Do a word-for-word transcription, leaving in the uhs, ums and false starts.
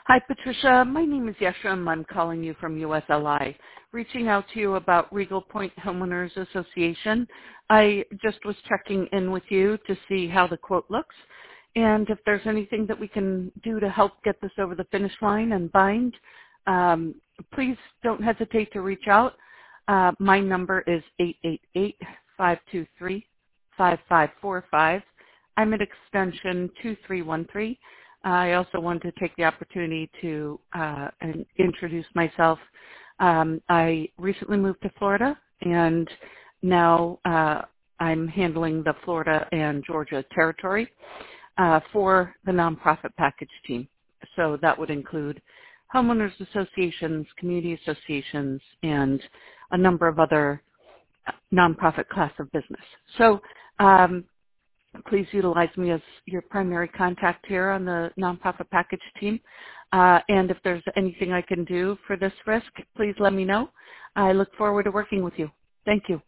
Hi, Patricia. My name is Yesham. I'm calling you from U S L I, reaching out to you about Regal Point Homeowners Association. I just was checking in with you to see how the quote looks and if there's anything that we can do to help get this over the finish line and bind. Um, please don't hesitate to reach out. Uh, my number is eight eight eight, five two three, five five four five. I'm at extension two three one three. I also wanted to take the opportunity to uh, introduce myself. Um, I recently moved to Florida, and now uh, I'm handling the Florida and Georgia territory uh, for the nonprofit package team. So that would include homeowners associations, community associations, and a number of other nonprofit class of business. So um, please utilize me as your primary contact here on the nonprofit package team. Uh, and if there's anything I can do for this risk, please let me know. I look forward to working with you. Thank you.